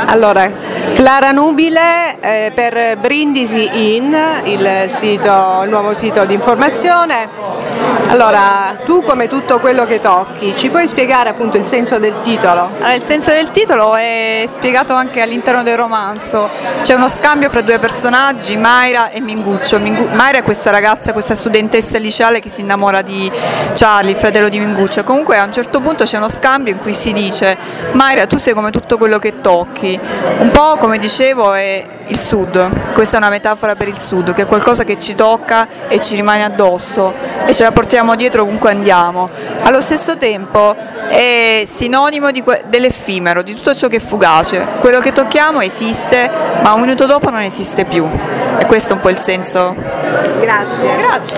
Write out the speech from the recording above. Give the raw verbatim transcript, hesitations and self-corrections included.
Allora, Clara Nubile eh, per Brindisi In, il, sito, il nuovo sito di informazione. Allora, tu come tutto quello che tocchi, ci puoi spiegare appunto il senso del titolo? Allora, il senso del titolo è spiegato anche all'interno del romanzo. C'è uno scambio fra due personaggi, Mayra e Minguccio. Mingu- Mayra è questa ragazza, questa studentessa liceale che si innamora di Charlie, il fratello di Minguccio. Comunque a un certo punto c'è uno scambio in cui si dice: Mayra, tu sei come tutto quello che tocchi. Un po', come dicevo, è il Sud. Questa è una metafora per il Sud, che è qualcosa che ci tocca e ci rimane addosso e ce la portiamo dietro ovunque andiamo. Allo stesso tempo è sinonimo di que- dell'effimero, di tutto ciò che è fugace. Quello che tocchiamo esiste, ma un minuto dopo non esiste più. E questo è un po' il senso. Grazie. Grazie.